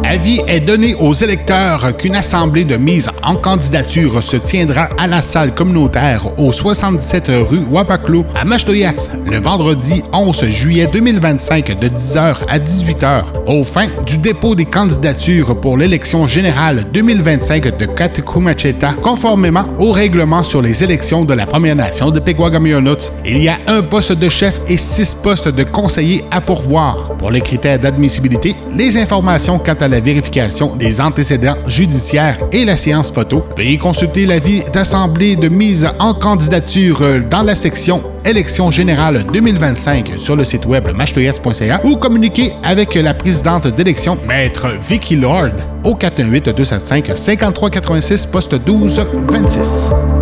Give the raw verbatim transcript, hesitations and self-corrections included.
Avis est donné aux électeurs qu'une assemblée de mise en candidature se tiendra à la salle communautaire au soixante-dix-sept rue Wapaklo à Mastoyats le vendredi onze juillet deux mille vingt-cinq de dix heures à dix-huit heures aux fins du dépôt des candidatures pour l'élection générale deux mille vingt-cinq de Katikumacheta conformément au règlement sur les élections de la Première Nation de Pequawagameonuts. Il y a un poste de chef et six postes de conseillers à pourvoir. Pour les critères d'admissibilité, les informations quant à la vérification des antécédents judiciaires et la séance photo, veuillez consulter l'avis d'assemblée de mise en candidature dans la section Élections générales deux mille vingt-cinq sur le site web mashtoyats point c a ou communiquer avec la présidente d'élection, Maître Vicky Lord, au quatre un huit, deux sept cinq, cinq trois huit six, poste douze vingt-six.